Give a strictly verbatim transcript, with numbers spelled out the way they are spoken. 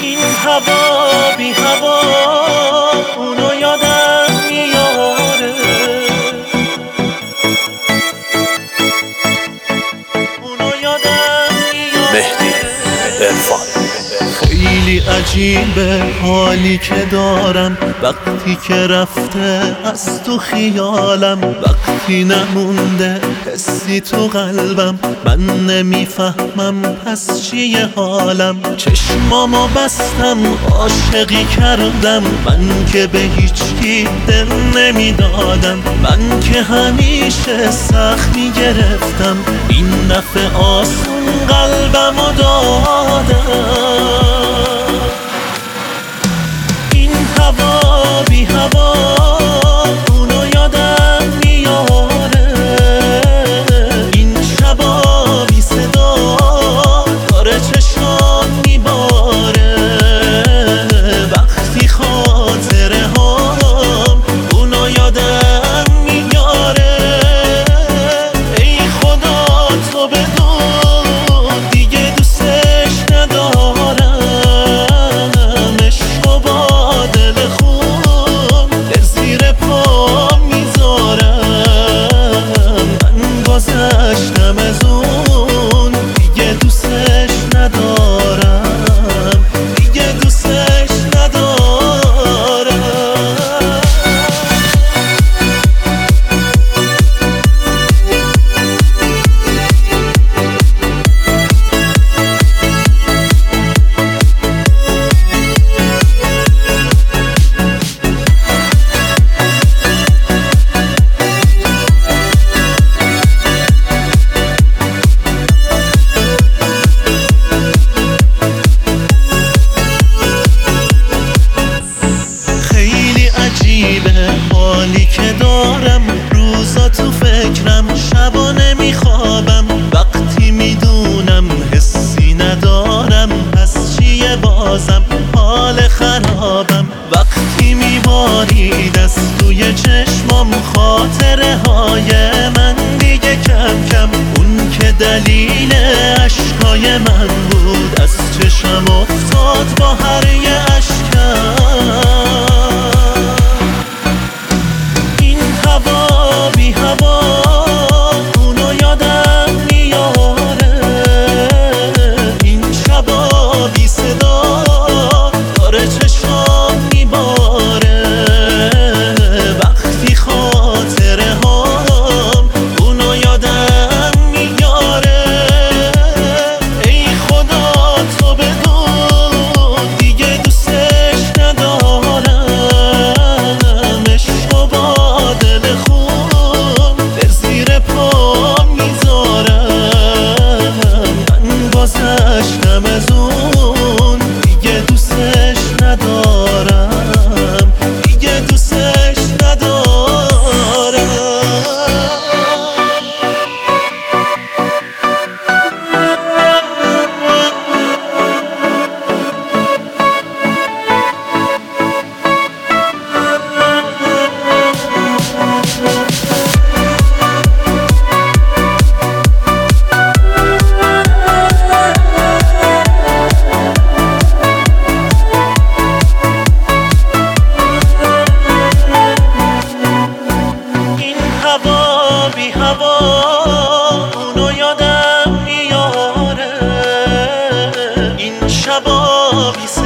این هوا بی هوا اونو یادم میاره، اونو یادم میاره. مهدی عرفان. خیلی عجیبه حالی که دارم وقتی که رفته از تو خیالم، وقتی نمونده حسی تو قلبم، من نمیفهمم پس چیه حالم. چشمامو بستم عاشقی کردم، من که به هیچکی دل نمیدادم، من که همیشه سخت میگرفتم، این دفعه آسون قلبمو دادم. این هوا بی هوا اونو یادم میاره، این شبا بی صدا داره چشام میباره، وقتی خاطره هام اونو یادم میاره. ای خدا تو بدون دیگه دوستش ندارم، عشق و با دل خون در زیر پا میذارم. من گذشتم از اون دیگه دوستش ندارم، دیگه دوستش ندارم. حالی که دارم روزا تو فکرم، شبا نمیخوابم، وقتی میدونم حسی ندارم پس چیه بازم حال خرابم. وقتی میبارید از توی چشمام خاطره های من دیگه کم کم، اون که دلیل عشقای من بود از چشم افتاد با هر یه اشکم. هوا بی هوا اونو یادم میاره، این شبا بی صدا داره چشام میباره، وقتی خاطره هام اونو یادم میاره. ای خدا تو بدون دیگه دوستش ندارم، عشق و با دل خون در زیر پا میذارم. من گذشتم از اون دیگه دوستش ندارم، دیگه دوستش ندارم. هوا بی هوا اونو یادم میاره، این شبا بی